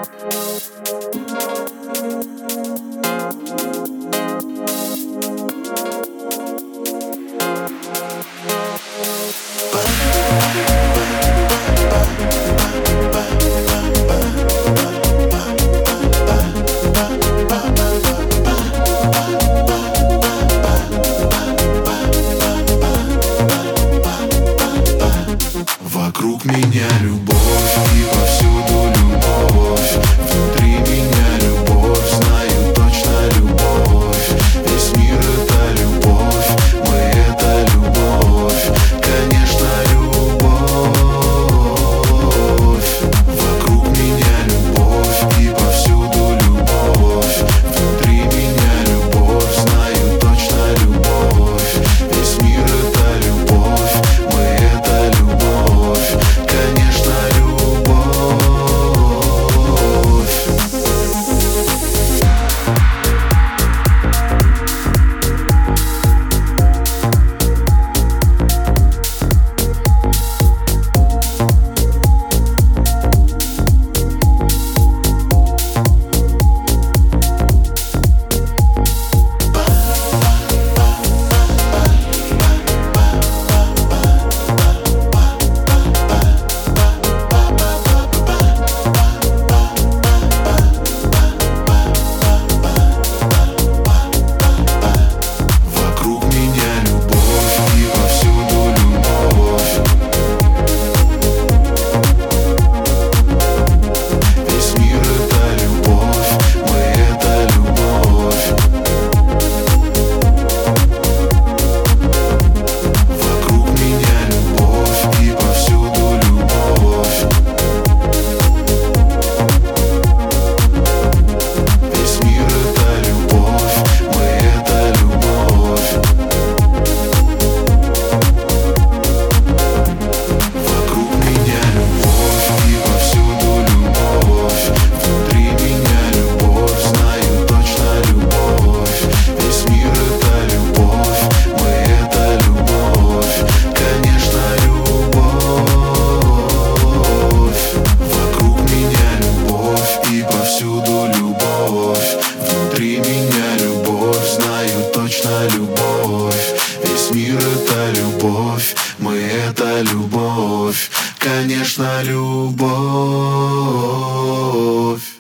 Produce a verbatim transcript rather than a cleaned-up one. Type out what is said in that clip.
Вокруг меня любовь и повсюду любовь. Внутри меня любовь, знаю точно любовь. Весь мир это любовь, мы это любовь. Конечно, любовь. Вокруг меня любовь и повсюду любовь. Внутри меня любовь, знаю точно любовь. Весь мир это любовь, мы это любовь. Конечно, любовь. Внутри меня любовь, знаю точно любовь. Весь мир это любовь, мы это любовь. Конечно, любовь.